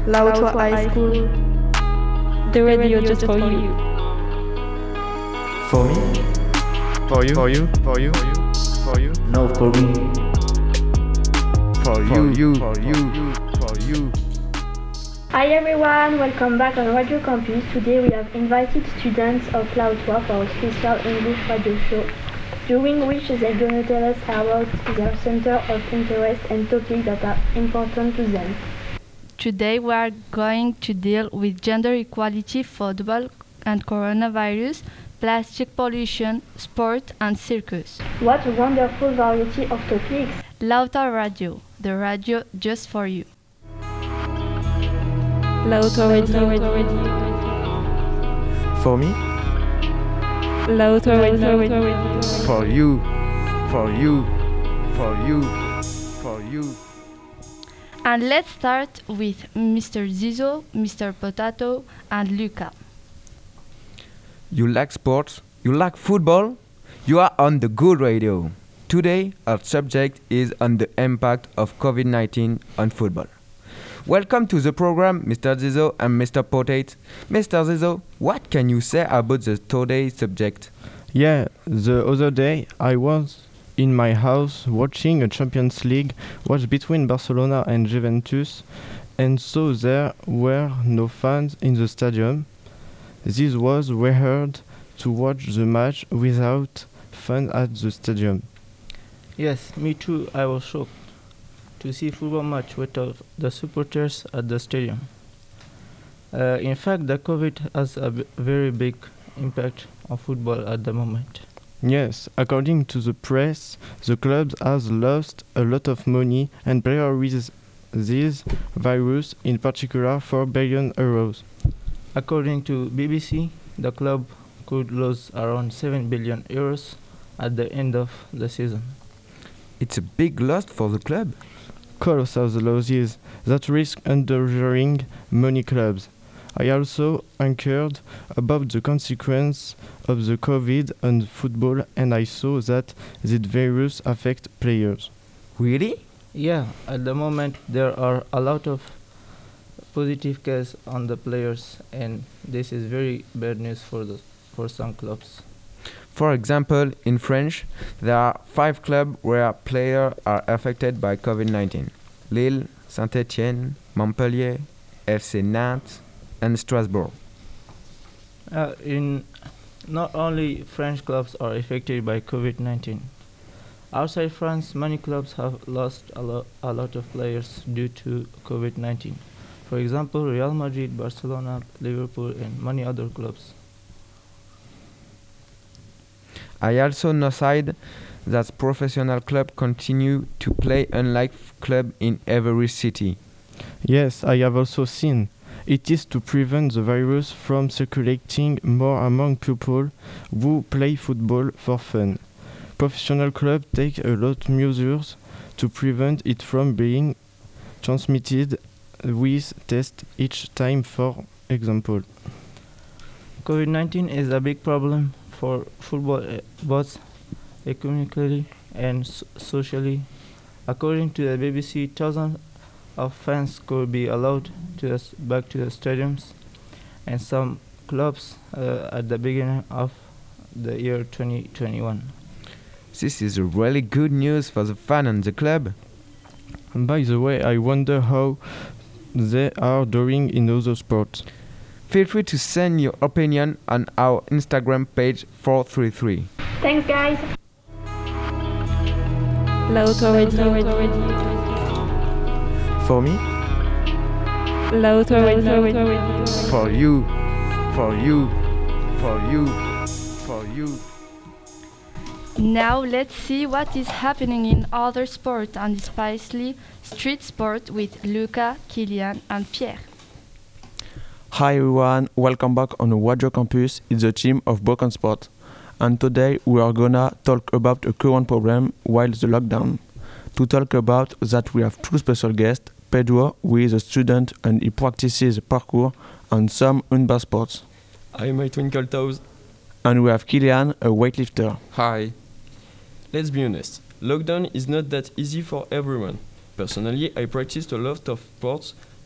Lauto High School. The radio just for you. For me? For you? For you? For you? For you? No, for me. For you? For you? For you? Hi everyone, welcome back on Radio Campus. Today we have invited students of Lauto for a special English radio show, during which they're going to tell us about their center of interest and topics that are important to them. Today we are going to deal with gender equality, football and coronavirus, plastic pollution, sport and circus. What a wonderful variety of topics! Lauto Radio, the radio just for you. Lauto Radio. For me? Lauto Radio. For you? For you? For you? For you? And let's start with Mr. Zizo, Mr. Potato and Luca. You like sports? You like football? You are on the good radio. Today, our subject is on the impact of COVID-19 on football. Welcome to the program, Mr. Zizo and Mr. Potato. Mr. Zizo, what can you say about the today's subject? Yeah, the other day I was in my house watching a Champions League match between Barcelona and Juventus, and so there were no fans in the stadium. This was weird to watch the match without fans at the stadium. Yes, me too. I was shocked to see football match without the supporters at the stadium. In fact, the COVID has a very big impact on football at the moment. Yes, according to the press, the club has lost a lot of money and players with this virus, in particular 4 billion euros. According to BBC, the club could lose around 7 billion euros at the end of the season. It's a big loss for the club. Colossal losses that risk endangering many clubs. I also inquired about the consequence of the COVID on football, and I saw that this virus affects players. Really? Yeah, at the moment there are a lot of positive cases on the players, and this is very bad news for some clubs. For example, in French, there are 5 clubs where players are affected by COVID-19. Lille, Saint-Étienne, Montpellier, FC Nantes, and Strasbourg. In not only French clubs are affected by COVID-19. Outside France, many clubs have lost a lot of players due to COVID-19. For example, Real Madrid, Barcelona, Liverpool, and many other clubs. I also noticed that professional clubs continue to play unlike clubs in every city. Yes, I have also seen. It is to prevent the virus from circulating more among people who play football for fun. Professional clubs take a lot of measures to prevent it from being transmitted with tests each time, for example. COVID-19 is a big problem for football, both economically and socially. According to the BBC, thousands of fans could be allowed back to the stadiums, and some clubs at the beginning of the year 2021. This is really good news for the fan and the club. And by the way, I wonder how they are doing in other sports. Feel free to send your opinion on our Instagram page 433. Thanks guys! Lauto Radio. For me? Lauto Radio. For you? For you? For you? For you? Now let's see what is happening in other sports, and especially street sport with Luca, Kylian and Pierre. Hi everyone, welcome back on Radio Campus. It's the team of Broken Sport. And today we are gonna talk about a current problem while the lockdown. To talk about that, we have 2 special guests. Pedro, who is a student and he practices parkour and some unbound sports. I'm my twinkle toes. And we have Kylian, a weightlifter. Hi. Let's be honest, lockdown is not that easy for everyone. Personally, I practiced a lot of sports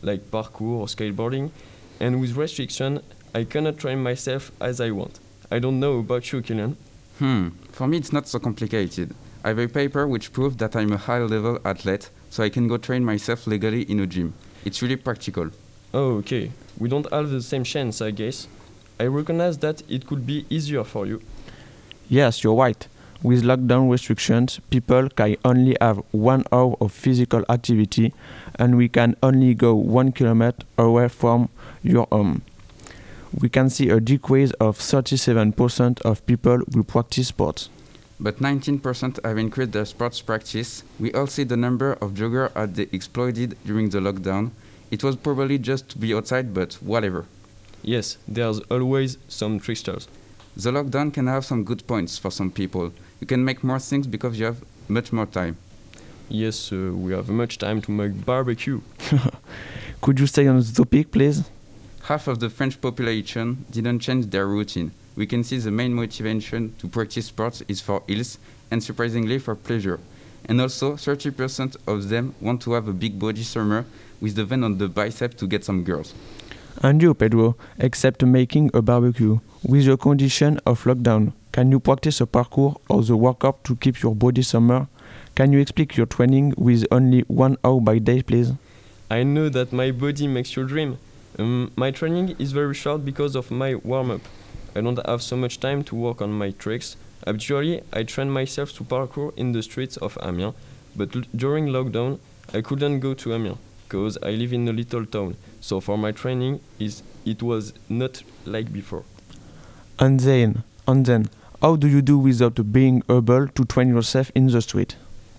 like parkour or skateboarding, and with restriction, I cannot train myself as I want. I don't know about you, Kylian. For me, it's not so complicated. I have a paper which proves that I'm a high-level athlete, so I can go train myself legally in a gym. It's really practical. Oh, okay. We don't have the same chance, I guess. I recognize that it could be easier for you. Yes, you're right. With lockdown restrictions, people can only have 1 hour of physical activity, and we can only go 1 kilometer away from your home. We can see a decrease of 37% of people who practice sports. But 19% have increased their sports practice. We all see the number of joggers as they exploded during the lockdown. It was probably just to be outside, but whatever. Yes, there's always some tricksters. The lockdown can have some good points for some people. You can make more things because you have much more time. Yes, we have much time to make barbecue. Could you stay on the topic, please? Half of the French population didn't change their routine. We can see the main motivation to practice sports is for health and surprisingly for pleasure. And also 30% of them want to have a big body summer with the vein on the bicep to get some girls. And you, Pedro, except making a barbecue, with the condition of lockdown, can you practice a parkour or the workout to keep your body summer? Can you explain your training with only 1 hour by day, please? I know that my body makes you dream. My training is very short because of my warm-up. I don't have so much time to work on my tricks. Actually, I train myself to parkour in the streets of Amiens, but during lockdown, I couldn't go to Amiens because I live in a little town. So for my training, it was not like before. And then, how do you do without being able to train yourself in the street?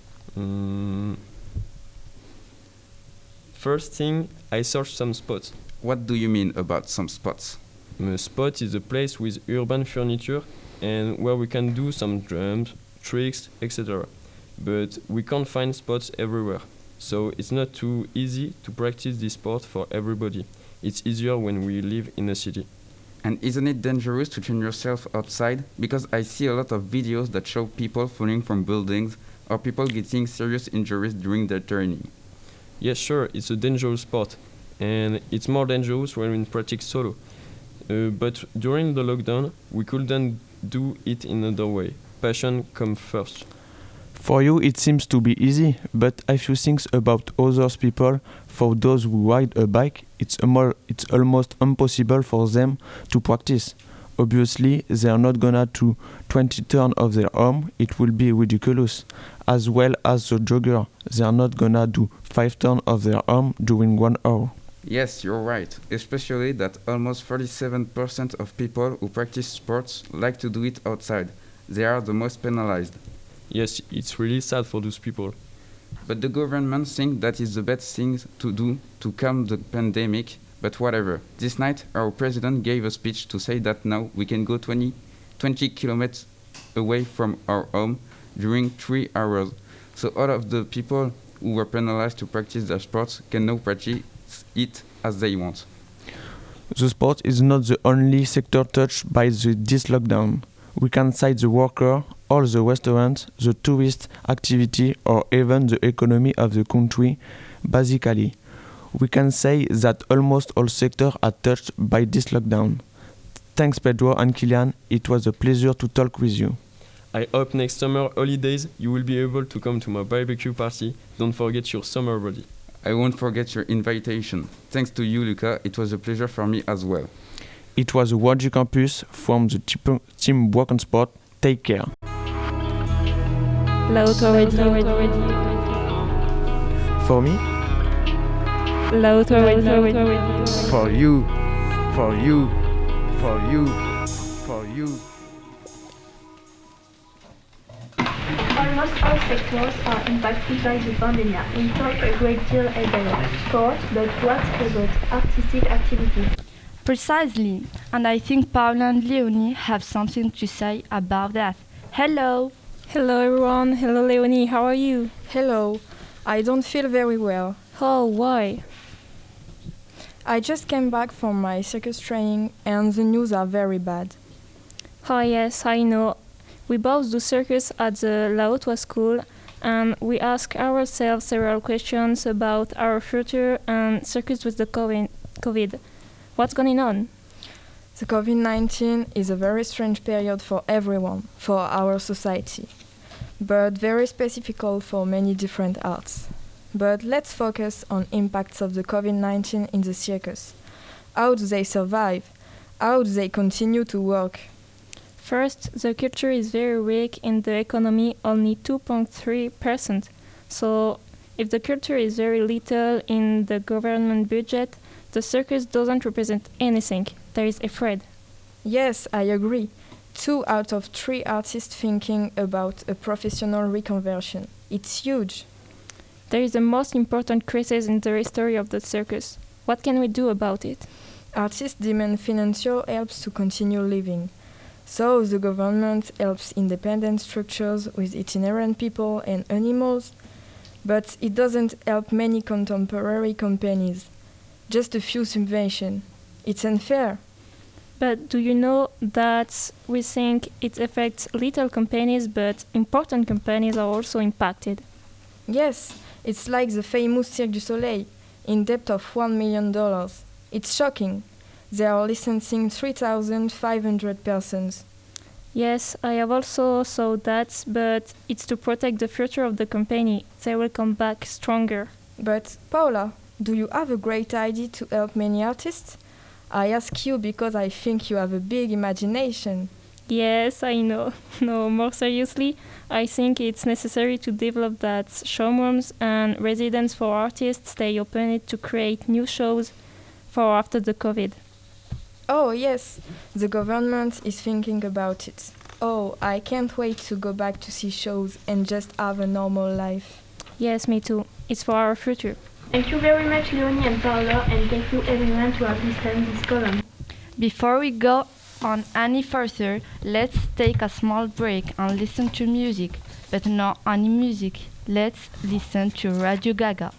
First thing, I search some spots. What do you mean about some spots? A spot is a place with urban furniture and where we can do some drums, tricks, etc. But we can't find spots everywhere. So it's not too easy to practice this sport for everybody. It's easier when we live in a city. And isn't it dangerous to train yourself outside? Because I see a lot of videos that show people falling from buildings or people getting serious injuries during their training. Yes, sure, it's a dangerous sport. And it's more dangerous when we practice solo. But during the lockdown, we couldn't do it in another way. Passion comes first. For you, it seems to be easy, but if you think about other people, for those who ride a bike, it's almost impossible for them to practice. Obviously, they are not gonna do 20 turns of their arm, it will be ridiculous. As well as the jogger, they are not gonna do 5 turns of their arm during 1 hour. Yes, you're right, especially that almost 47% of people who practice sports like to do it outside. They are the most penalized. Yes, it's really sad for those people. But the government thinks that is the best thing to do to calm the pandemic, but whatever. This night, our president gave a speech to say that now we can go 20 kilometers away from our home during 3 hours. So all of the people who were penalized to practice their sports can now practice it as they want. The sport is not the only sector touched by this lockdown. We can cite the worker, all the restaurants, the tourist activity, or even the economy of the country. Basically, we can say that almost all sectors are touched by this lockdown. Thanks, Pedro and Kylian. It was a pleasure to talk with you. I hope next summer holidays you will be able to come to my barbecue party. Don't forget your summer body. I won't forget your invitation. Thanks to you, Luca. It was a pleasure for me as well. It was a Wadju Campus from the team Broken Sport. Take care. L'autorité. For me, L'autorité. for you, for you, for you, for you. Almost all sectors are impacted by the pandemic. We talk a great deal about sport, but what about artistic activities? Precisely, and I think Paula and Leonie have something to say about that. Hello! Hello everyone. Hello Leonie. How are you? Hello. I don't feel very well. Oh, why? I just came back from my circus training and the news are very bad. Oh yes, I know. We both do circus at the La Haute school, and we ask ourselves several questions about our future and circus with the COVID. What's going on? The COVID-19 is a very strange period for everyone, for our society, but very specific for many different arts. But let's focus on impacts of the COVID-19 in the circus. How do they survive? How do they continue to work? First, the culture is very weak in the economy, only 2.3%. So, if the culture is very little in the government budget, the circus doesn't represent anything. There is afraid. Yes, I agree. 2 out of 3 artists thinking about a professional reconversion. It's huge. There is the most important crisis in the history of the circus. What can we do about it? Artists demand financial help to continue living. So the government helps independent structures with itinerant people and animals, but it doesn't help many contemporary companies. Just a few subventions. It's unfair. But do you know that we think it affects little companies, but important companies are also impacted? Yes, it's like the famous Cirque du Soleil, in debt of $1 million. It's shocking. They are licensing 3,500 persons. Yes, I have also saw that, but it's to protect the future of the company. They will come back stronger. But, Paula, do you have a great idea to help many artists? I ask you because I think you have a big imagination. Yes, I know. No, more seriously, I think it's necessary to develop that showrooms and residence for artists stay open to create new shows for after the COVID. Oh, yes, the government is thinking about it. Oh, I can't wait to go back to see shows and just have a normal life. Yes, me too. It's for our future. Thank you very much, Leonie and Paula, and thank you everyone to have listened to this column. Before we go on any further, let's take a small break and listen to music. But not any music. Let's listen to Radio Gaga.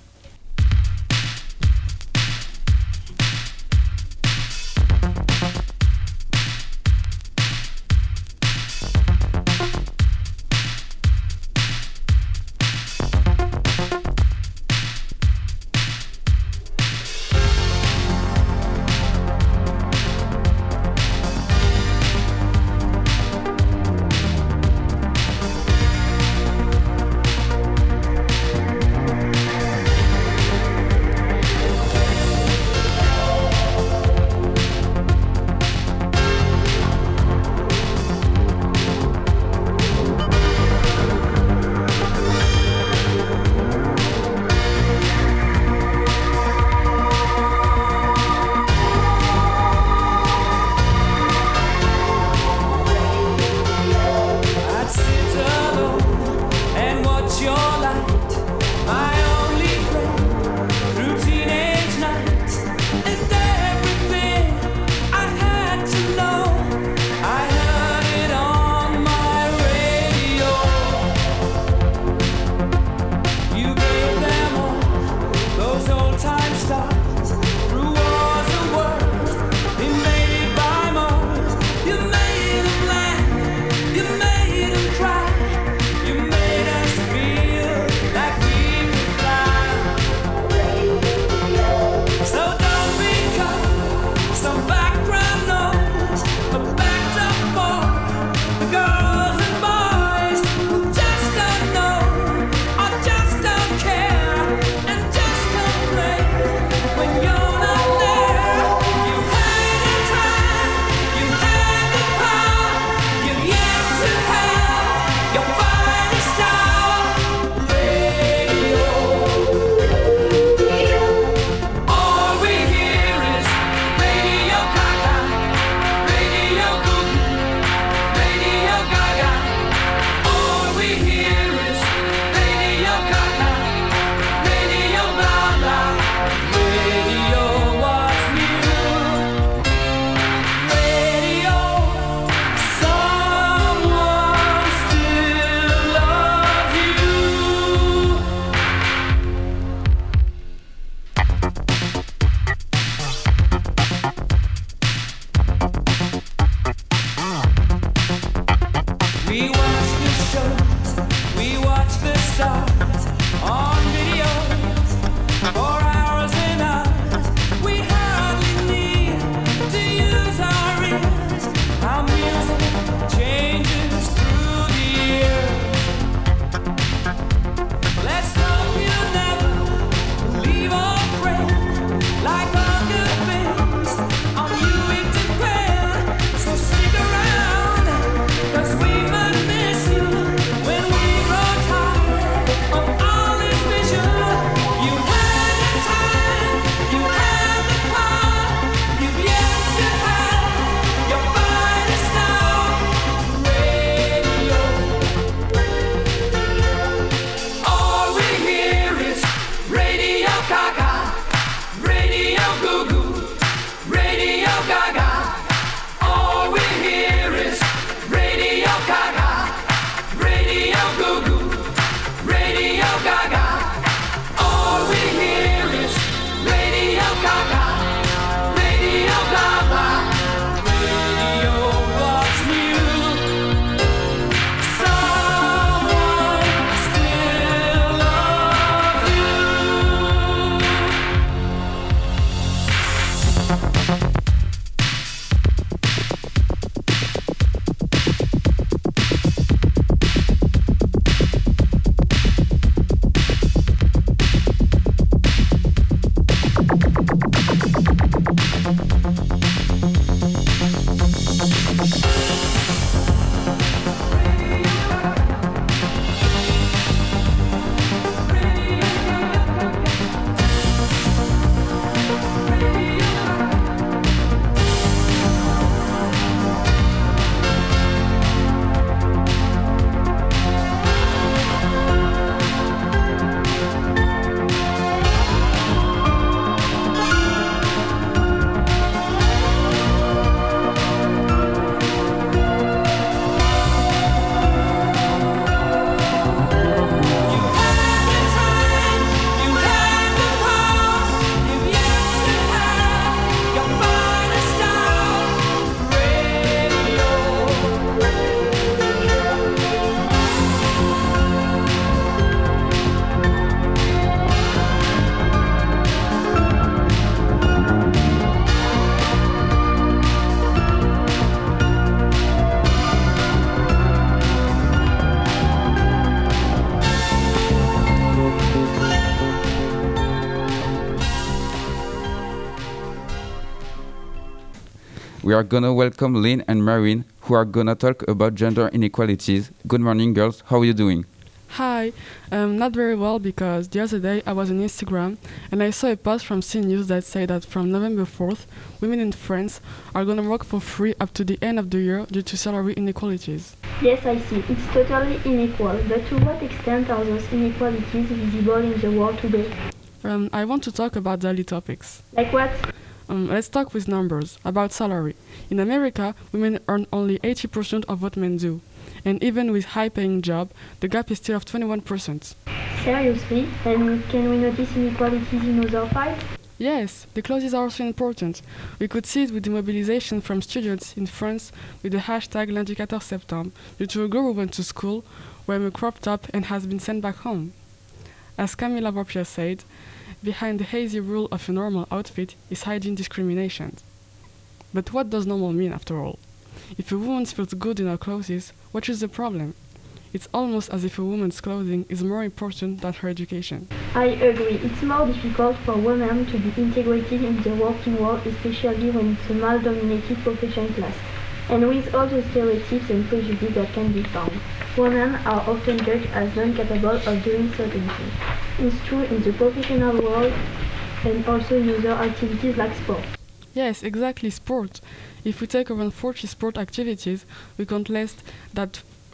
We are gonna welcome Lynn and Marine, who are gonna talk about gender inequalities. Good morning, girls. How are you doing? Hi, not very well because the other day I was on Instagram and I saw a post from CNews that said that from November 4th, women in France are gonna work for free up to the end of the year due to salary inequalities. Yes, I see. It's totally unequal. But to what extent are those inequalities visible in the world today? I want to talk about daily topics. Like what? Let's talk with numbers about salary. In America, women earn only 80% of what men do. And even with high-paying job, the gap is still of 21%. Seriously? And can we notice inequalities in other fields? Yes, the clothes are also important. We could see it with the mobilization from students in France with the hashtag Lundi 14 Septembre due to a girl who went to school, wearing a crop top and has been sent back home. As Camille Lavorpier said, behind the hazy rule of a normal outfit is hiding discrimination. But what does normal mean after all? If a woman feels good in her clothes, what is the problem? It's almost as if a woman's clothing is more important than her education. I agree. It's more difficult for women to be integrated in the working world, especially when it's a male-dominated profession class. And with all the stereotypes and prejudice that can be found, women are often judged as non-capable of doing certain things. It's true in the professional world and also in other activities like sport. Yes, exactly, sport. If we take around 40 sport activities, we count less than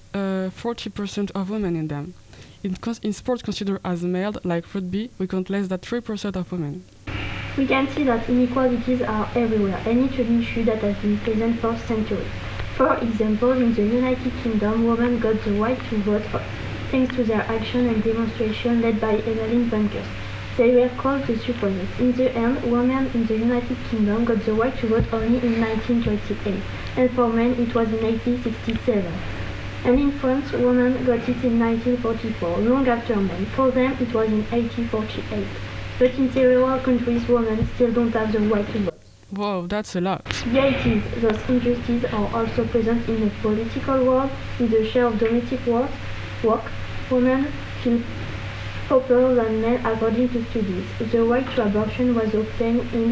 40% of women in them. In sports considered as male, like rugby, we count less than 3% of women. We can see that inequalities are everywhere, and it's an issue that has been present for centuries. For example, in the United Kingdom, women got the right to vote thanks to their action and demonstration led by Emmeline Pankhurst. They were called the suffragettes. In the end, women in the United Kingdom got the right to vote only in 1938, and for men it was in 1867. And in France, women got it in 1944, long after men. For them, it was in 1848. But in several countries, women still don't have the right to vote. Whoa, that's a lot. Yeah, it is. Those injustices are also present in the political world, in the share of domestic work. Women feel poorer than men according to studies. The right to abortion was obtained in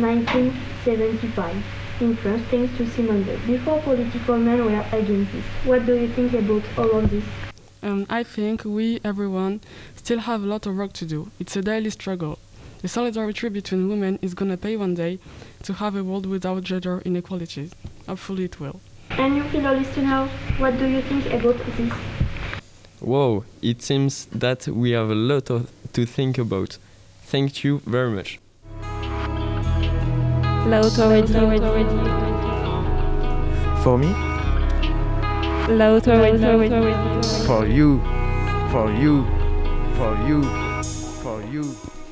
1975 in France thanks to Simone Veil. Before, political men were against this. What do you think about all of this? I think we, everyone, still have a lot of work to do. It's a daily struggle. The solidarity between women is gonna pay one day to have a world without gender inequalities. Hopefully it will. And you, fellow listener, what do you think about this? Whoa, it seems that we have a lot to think about. Thank you very much. L'autorité. For me, L'autorité. for you, for you, for you, for you.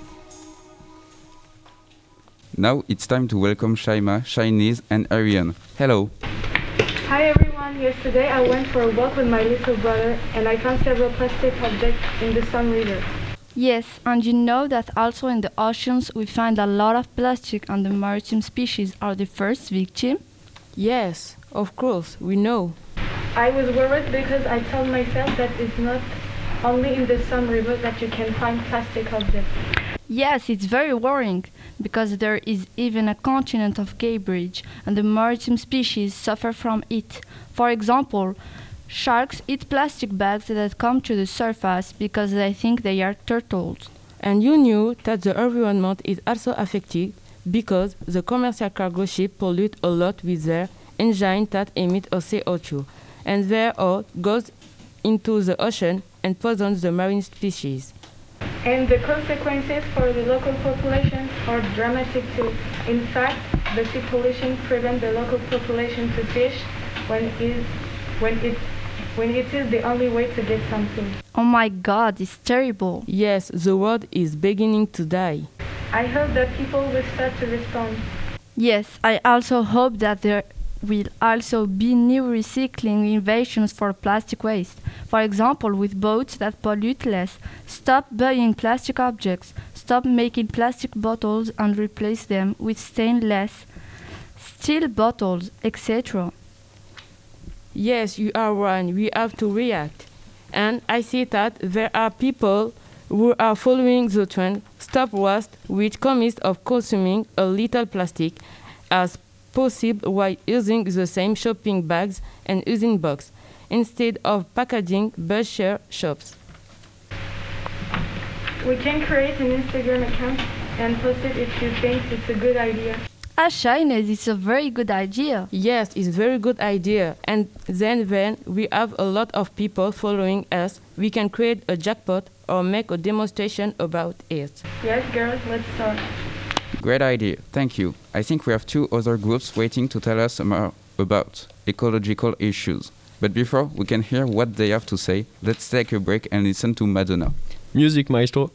Now it's time to welcome Shaima, Shiniz, and Ariane. Hello. Hi everyone, yesterday I went for a walk with my little brother and I found several plastic objects in the Somme River. Yes, and you know that also in the oceans we find a lot of plastic and the maritime species are the first victim? Yes, of course, we know. I was worried because I told myself that it's not only in the Somme River that you can find plastic objects. Yes, it's very worrying, because there is even a continent of garbage, and the maritime species suffer from it. For example, sharks eat plastic bags that come to the surface because they think they are turtles. And you knew that the environment is also affected because the commercial cargo ship pollute a lot with their engines that emit a CO2, and their oil goes into the ocean and poisons the marine species. And the consequences for the local population are dramatic too. In fact, the sea pollution prevents the local population to fish when it is the only way to get something. Oh my God, it's terrible. Yes, the world is beginning to die. I hope that people will start to respond. Yes, I also hope that there will also be new recycling innovations for plastic waste. For example, with boats that pollute less. Stop buying plastic objects. Stop making plastic bottles and replace them with stainless steel bottles, etc. Yes, you are right. We have to react. And I see that there are people who are following the trend Stop Waste, which commits of consuming a little plastic as possible while using the same shopping bags and using box, instead of packaging bus-share shops. We can create an Instagram account and post it if you think it's a good idea. Shyness is a very good idea. Yes, it's a very good idea. And then when we have a lot of people following us, we can create a jackpot or make a demonstration about it. Yes, girls, let's start. Great idea, thank you. I think we have 2 other groups waiting to tell us more about ecological issues. But before we can hear what they have to say, let's take a break and listen to Madonna. Music, maestro.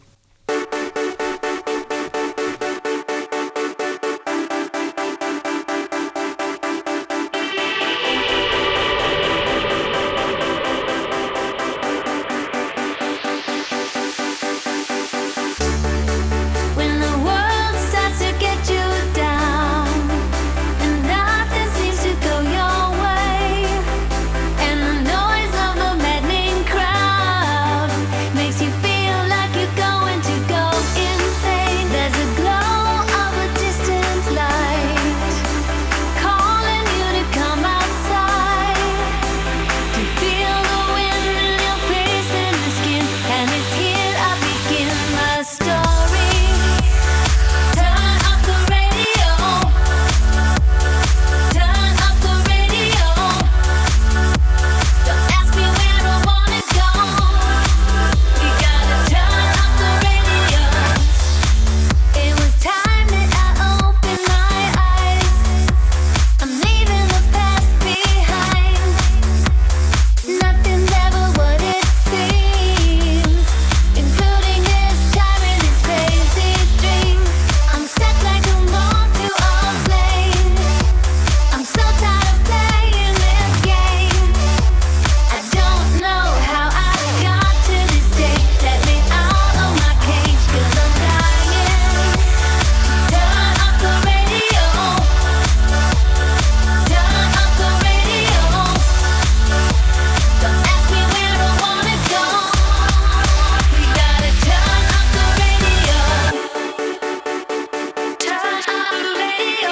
When the world starts to get you down and nothing seems to go your way, and the noise of the maddening crowd makes you feel like you're going to go insane. There's a glow of a distant light calling you to come outside, to feel the wind in your face and your skin, and it's here I begin my story. Turn up the radio. Turn up the radio. Don't ask me where I wanna go. We gotta turn up the radio. It was time that I opened my eyes. I'm leaving the past behind. Nothing's ever what it seems, including this time and this crazy dream. I'm stuck like a moth to a flame. I'm so tired of playing this game. I don't know how I got to this state. Let me out of my cage, 'cause I'm dying. Turn up the radio. Turn up the radio. Don't ask me where I wanna go. We gotta turn up the radio. Turn up the radio.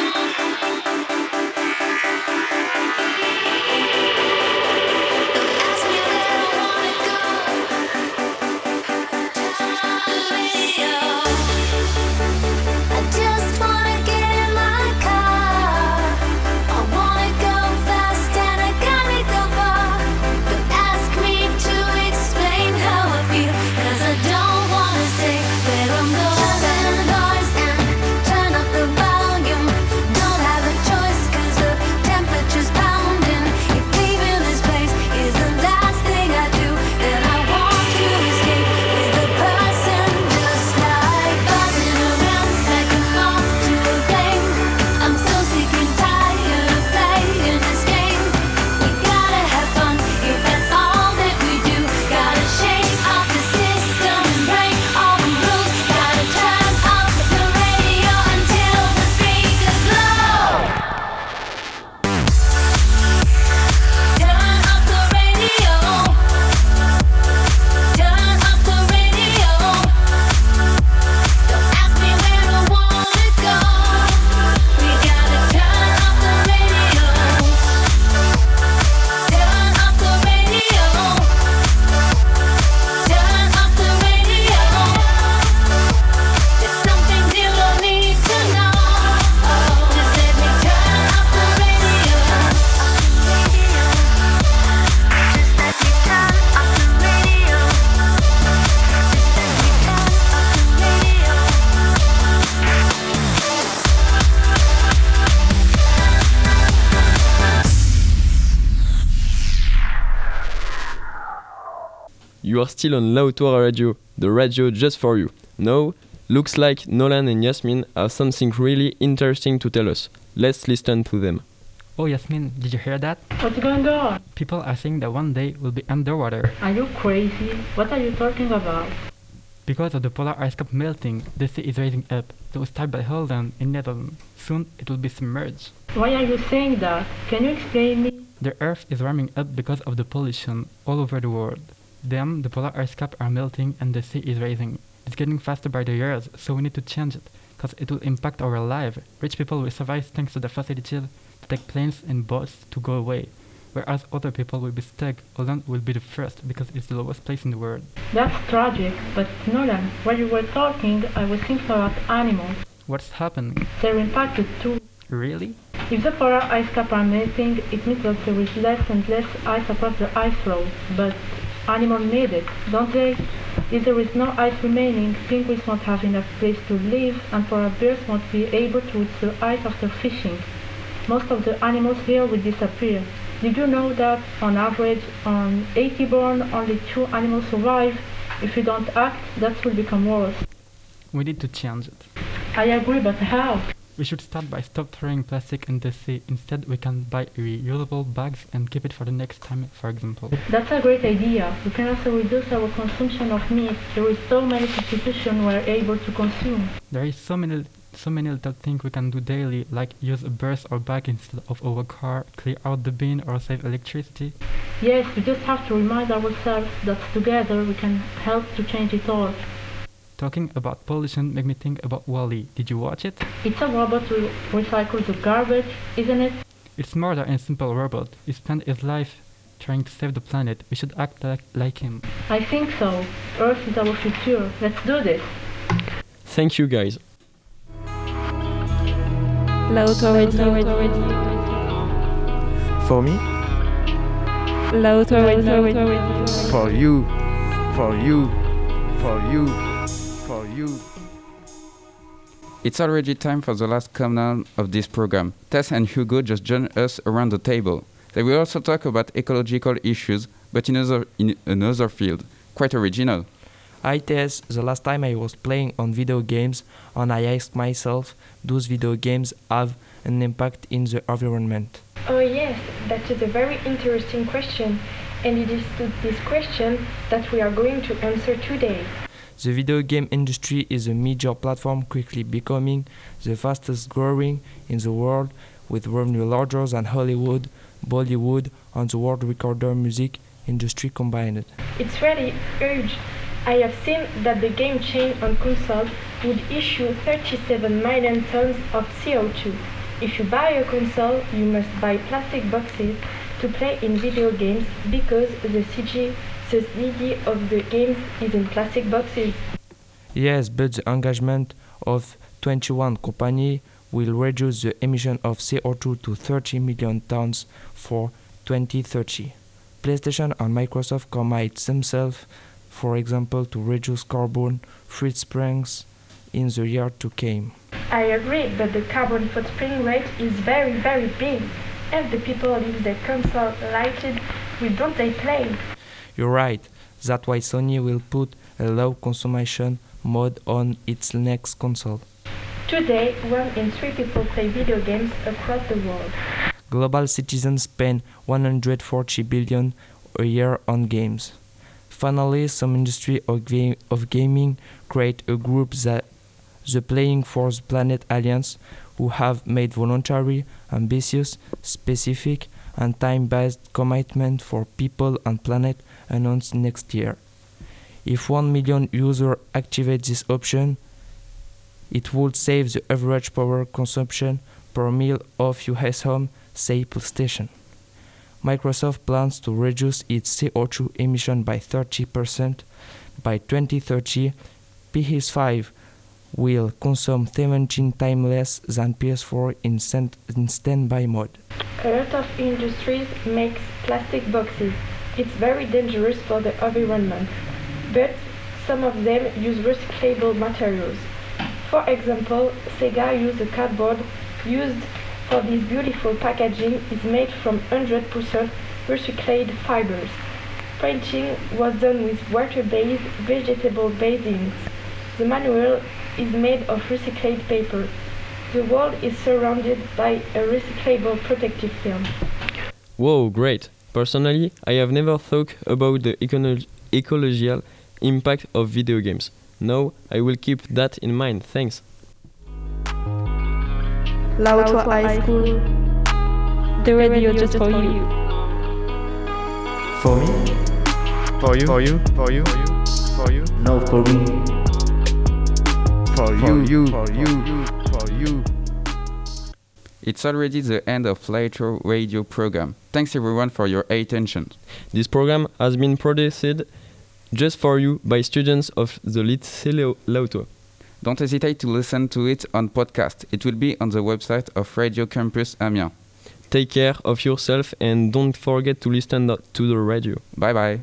Don't ask me where I wanna go. Turn up the radio. I just wanna get in my car. I wanna go fast and I gotta go far. Don't ask me to explain how I feel, 'cause I don't wanna say where I'm going. Turn the noise and turn up the volume. Don't have a choice 'cause the temperature's pounding. If leaving this place is the last thing I do, then I want to escape with a person just like buzzing around like a moth to a flame. I'm so sick and tired of playing this game. We gotta have fun if that's all that we do. Gotta shake off the system and break all the rules. Gotta turn up the radio until the speakers blow. Turn up the radio. Turn up the radio. Don't ask me where I wanna go. We gotta turn up the radio. Turn up the radio. Turn up the radio. There's some things you don't need to know. Just let me turn up the radio. Just let me turn up the radio. Just let me turn You are still on Lautora Radio, the radio just for you. Now, looks like Nolan and Yasmin have something really interesting to tell us. Let's listen to them. Oh, Yasmin, did you hear that? What's going on? People are saying that one day we'll be underwater. Are you crazy? What are you talking about? Because of the polar ice cap melting, the sea is rising up. It was started by Holland in Netherlands. Soon it will be submerged. Why are you saying that? Can you explain me? The Earth is warming up because of the pollution all over the world. Then the polar ice caps are melting and the sea is rising. It's getting faster by the years, so we need to change it. because it will impact our life. Rich people will survive thanks to the facilities to take planes and boats to go away, whereas other people will be stuck. Holland will be the first because it's the lowest place in the world. That's tragic, but Nolan, while you were talking, I was thinking about animals. What's happening? They're impacted too. Really? If the polar ice cap are melting, it means that there is less and less ice across the ice floes. But animals need it, don't they? If there is no ice remaining, penguins won't have enough place to live, and polar bears won't be able to reach the ice after fishing. Most of the animals here will disappear. Did you know that, on average, on 80 born, only 2 animals survive? If we don't act, that will become worse. We need to change it. I agree, but how? We should start by stop throwing plastic in the sea. Instead, we can buy reusable bags and keep it for the next time, for example. That's a great idea. We can also reduce our consumption of meat. There is so many substitutions we are able to consume. There is so many little things we can do daily, like use a bus or bag instead of our car, clear out the bin or save electricity. Yes, we just have to remind ourselves that together we can help to change it all. Talking about pollution made me think about WALL-E. Did you watch it? It's a robot to recycle the garbage, isn't it? It's more than a simple robot. He spent his life trying to save the planet. We should act like him. I think so. Earth is our future. Let's do this. Thank you, guys. For me? For you. For you. For you. For you. It's already time for the last countdown of this program. Tess and Hugo just joined us around the table. They will also talk about ecological issues, but in another field. Quite original. Hi Tess, the last time I was playing on video games and I asked myself, those video games have an impact in the environment? Oh yes, that is a very interesting question, and it is to this question that we are going to answer today. The video game industry is a major platform quickly becoming the fastest growing in the world, with revenue larger than Hollywood, Bollywood and the world recorder music industry combined. It's really huge. I have seen that the game chain on console would issue 37 million tons of CO2. If you buy a console, you must buy plastic boxes to play in video games because the CD of the games is in plastic boxes. Yes, but the engagement of 21 companies will reduce the emission of CO2 to 30 million tons for 2030. PlayStation and Microsoft commit themselves, for example, to reduce carbon footprints in the year to come. I agree, but the carbon footprint rate is very, very big. And the people leave their console lighted, why don't they play? You're right. That's why Sony will put a low consumption mode on its next console. Today, 1 in 3 people play video games across the world. Global citizens spend 140 billion a year on games. Finally, some industry of gaming create a group that the Playing for the Planet Alliance, who have made voluntary, ambitious, specific and time-based commitment for people and planet announced next year. If 1 million users activate this option, it would save the average power consumption per meal of US home, say PlayStation. Microsoft plans to reduce its CO2 emission by 30% by 2030. PS5 will consume 17 times less than PS4 in standby mode. A lot of industries make plastic boxes. It's very dangerous for the environment, but some of them use recyclable materials. For example, Sega used a cardboard used for this beautiful packaging is made from 100% recycled fibers. Printing was done with water-based, vegetable-based inks. The manual is made of recycled paper. The world is surrounded by a recyclable protective film. Whoa, great! Personally, I have never thought about the ecological impact of video games. Now, I will keep that in mind. Thanks. Lautois High School. The radio just for you. For me? For you? For you? For you? For you? No, for me. for you, for you, for you. It's already the end of Lautro radio program. Thanks everyone for your attention. This program has been produced just for you by students of the Lycée Lautro. Don't hesitate to listen to it on podcast. It will be on the website of Radio Campus Amiens. Take care of yourself and don't forget to listen to the radio. Bye bye.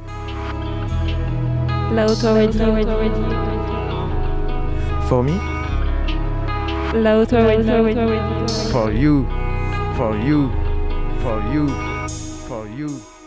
Lautro radio. For me? Lautro radio. For you, for you, for you, for you.